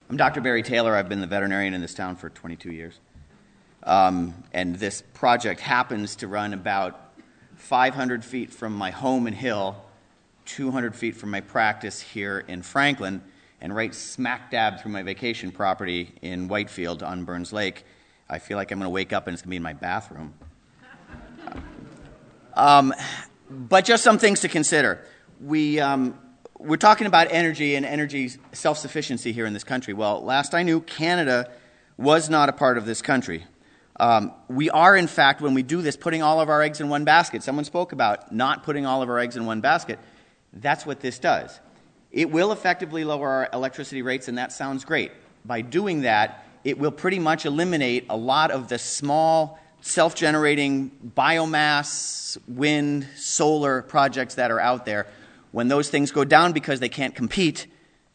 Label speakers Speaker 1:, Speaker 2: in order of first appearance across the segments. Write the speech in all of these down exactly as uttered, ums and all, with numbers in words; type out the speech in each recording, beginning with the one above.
Speaker 1: I'm Doctor Barry Taylor. I've been the veterinarian in this town for twenty-two years. Um, and this project happens to run about five hundred feet from my home in Hill, two hundred feet from my practice here in Franklin, and right smack dab through my vacation property in Whitefield on Burns Lake. I feel like I'm going to wake up and it's going to be in my bathroom. um, but just some things to consider. We... Um, We're talking about energy and energy self-sufficiency here in this country. Well, last I knew, Canada was not a part of this country. Um, we are, in fact, when we do this, putting all of our eggs in one basket. Someone spoke about not putting all of our eggs in one basket. That's what this does. It will effectively lower our electricity rates, and that sounds great. By doing that, it will pretty much eliminate a lot of the small, self-generating biomass, wind, solar projects that are out there. When those things go down because they can't compete,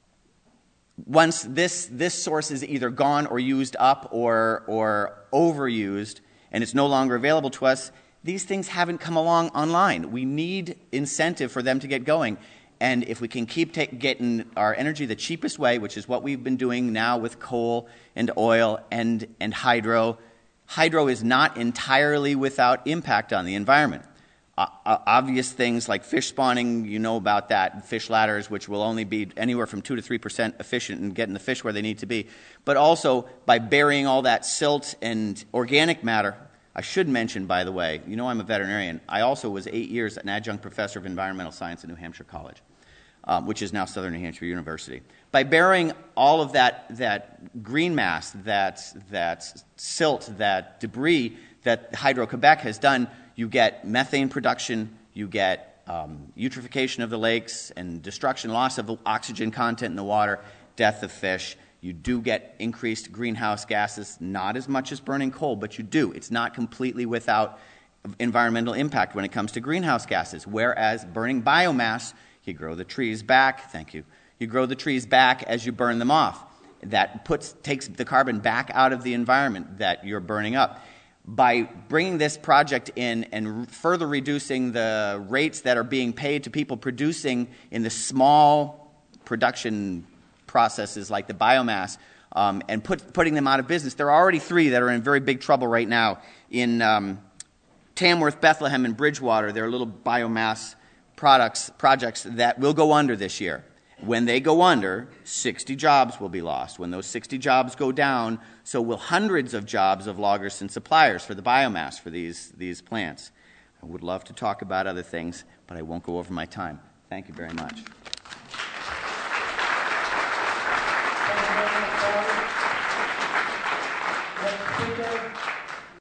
Speaker 1: once this, this source is either gone or used up or, or overused and it's no longer available to us, these things haven't come along online. We need incentive for them to get going. And if we can keep ta- getting our energy the cheapest way, which is what we've been doing now with coal and oil and, and hydro, hydro is not entirely without impact on the environment. Uh, obvious things like fish spawning, you know about that, fish ladders, which will only be anywhere from two to three percent efficient in getting the fish where they need to be. But also by burying all that silt and organic matter. I should mention, by the way, you know I'm a veterinarian. I also was eight years an adjunct professor of environmental science at New Hampshire College, um, which is now Southern New Hampshire University. By burying all of that, that green mass, that, that silt, that debris that Hydro-Quebec has done, you get methane production, you get um, eutrophication of the lakes and destruction, loss of oxygen content in the water, death of fish. You do get increased greenhouse gases, not as much as burning coal, but you do. It's not completely without environmental impact when it comes to greenhouse gases, whereas burning biomass, you grow the trees back, thank you, you grow the trees back as you burn them off. That puts takes the carbon back out of the environment that you're burning up. By bringing this project in and further reducing the rates that are being paid to people producing in the small production processes like the biomass um, and put, putting them out of business, there are already three that are in very big trouble right now. In um, Tamworth, Bethlehem, and Bridgewater, there are little biomass products, projects that will go under this year. When they go under, sixty jobs will be lost. When those sixty jobs go down, so will hundreds of jobs of loggers and suppliers for the biomass for these, these plants. I would love to talk about other things, but I won't go over my time. Thank you very much.
Speaker 2: Next speaker.